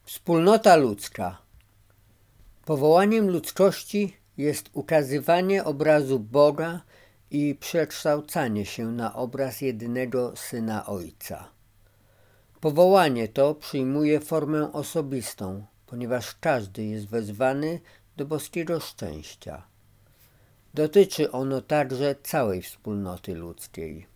Wspólnota ludzka. Powołaniem ludzkości jest ukazywanie obrazu Boga i przekształcanie się na obraz jedynego Syna Ojca. Powołanie to przyjmuje formę osobistą, ponieważ każdy jest wezwany do boskiego szczęścia. Dotyczy ono także całej wspólnoty ludzkiej.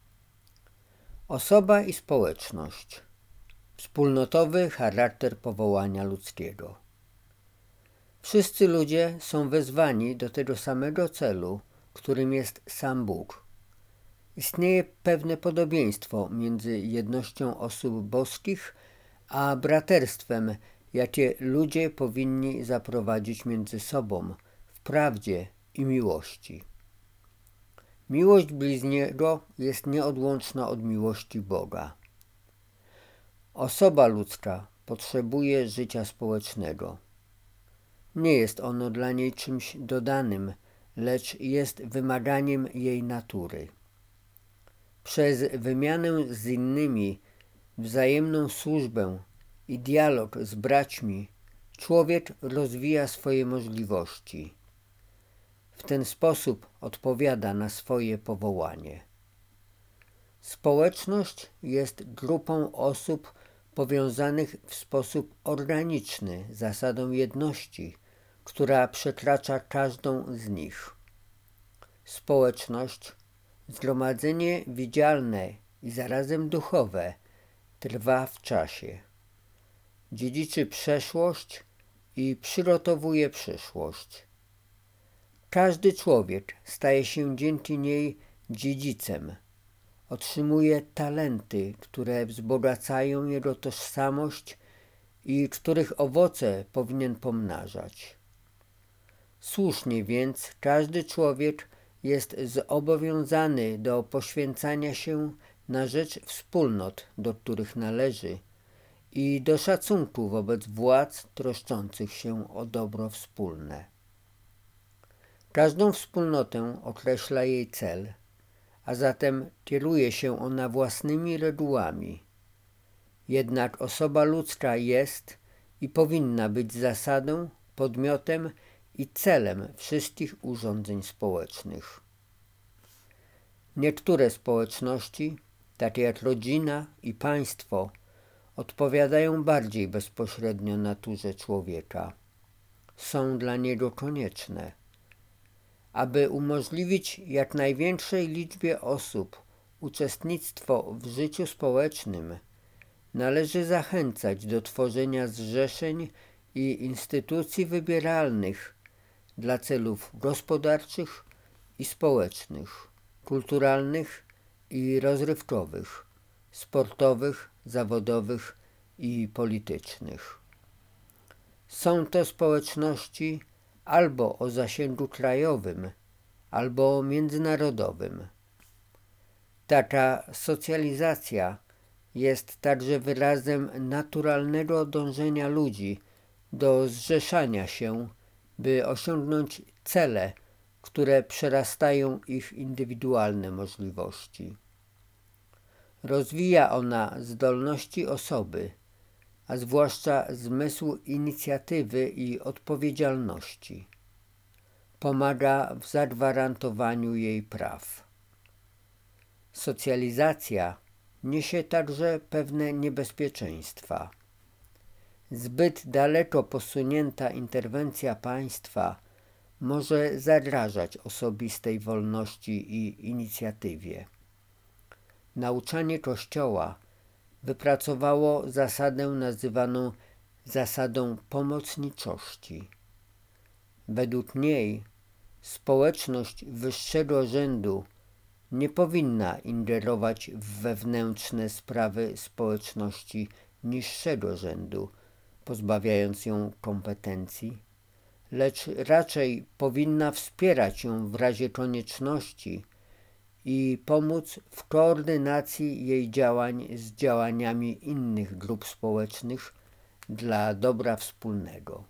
Osoba i społeczność. Wspólnotowy charakter powołania ludzkiego. Wszyscy ludzie są wezwani do tego samego celu, którym jest sam Bóg. Istnieje pewne podobieństwo między jednością osób boskich a braterstwem, jakie ludzie powinni zaprowadzić między sobą w prawdzie i miłości. Miłość bliźniego jest nieodłączna od miłości Boga. Osoba ludzka potrzebuje życia społecznego. Nie jest ono dla niej czymś dodanym, lecz jest wymaganiem jej natury. Przez wymianę z innymi, wzajemną służbę i dialog z braćmi człowiek rozwija swoje możliwości. W ten sposób odpowiada na swoje powołanie. Społeczność jest grupą osób powiązanych w sposób organiczny zasadą jedności, która przekracza każdą z nich. Społeczność, zgromadzenie widzialne i zarazem duchowe, trwa w czasie. Dziedziczy przeszłość i przygotowuje przyszłość. Każdy człowiek staje się dzięki niej dziedzicem. Otrzymuje talenty, które wzbogacają jego tożsamość i których owoce powinien pomnażać. Słusznie więc każdy człowiek jest zobowiązany do poświęcania się na rzecz wspólnot, do których należy, i do szacunku wobec władz troszczących się o dobro wspólne. Każdą wspólnotę określa jej cel, a zatem kieruje się ona własnymi regułami. Jednak osoba ludzka jest i powinna być zasadą, podmiotem i celem wszystkich urządzeń społecznych. Niektóre społeczności, takie jak rodzina i państwo, odpowiadają bardziej bezpośrednio naturze człowieka. Są dla niego konieczne. Aby umożliwić jak największej liczbie osób uczestnictwo w życiu społecznym, należy zachęcać do tworzenia zrzeszeń i instytucji wybieralnych dla celów gospodarczych i społecznych, kulturalnych i rozrywkowych, sportowych, zawodowych i politycznych. Są to społeczności albo o zasięgu krajowym, albo międzynarodowym. Taka socjalizacja jest także wyrazem naturalnego dążenia ludzi do zrzeszania się, by osiągnąć cele, które przerastają ich indywidualne możliwości. Rozwija ona zdolności osoby, a zwłaszcza zmysł inicjatywy i odpowiedzialności. Pomaga w zagwarantowaniu jej praw. Socjalizacja niesie także pewne niebezpieczeństwa. Zbyt daleko posunięta interwencja państwa może zagrażać osobistej wolności i inicjatywie. Nauczanie Kościoła wypracowało zasadę nazywaną zasadą pomocniczości. Według niej społeczność wyższego rzędu nie powinna ingerować w wewnętrzne sprawy społeczności niższego rzędu, pozbawiając ją kompetencji, lecz raczej powinna wspierać ją w razie konieczności i pomóc w koordynacji jej działań z działaniami innych grup społecznych dla dobra wspólnego.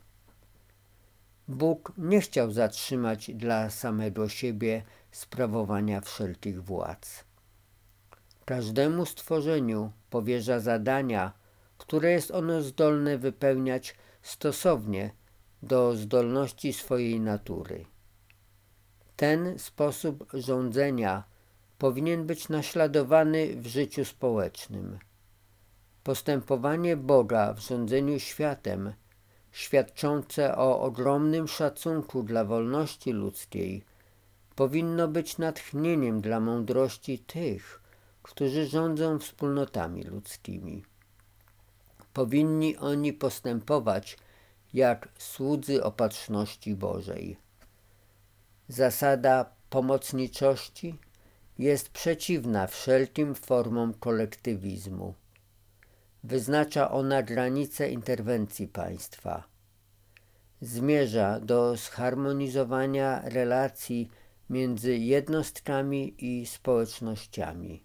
Bóg nie chciał zatrzymać dla samego siebie sprawowania wszelkich władz. Każdemu stworzeniu powierza zadania, które jest ono zdolne wypełniać stosownie do zdolności swojej natury. Ten sposób rządzenia powinien być naśladowany w życiu społecznym. Postępowanie Boga w rządzeniu światem, świadczące o ogromnym szacunku dla wolności ludzkiej, powinno być natchnieniem dla mądrości tych, którzy rządzą wspólnotami ludzkimi. Powinni oni postępować jak słudzy opatrzności Bożej. Zasada pomocniczości jest przeciwna wszelkim formom kolektywizmu. Wyznacza ona granice interwencji państwa. Zmierza do zharmonizowania relacji między jednostkami i społecznościami.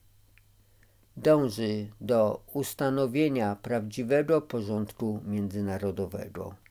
Dąży do ustanowienia prawdziwego porządku międzynarodowego.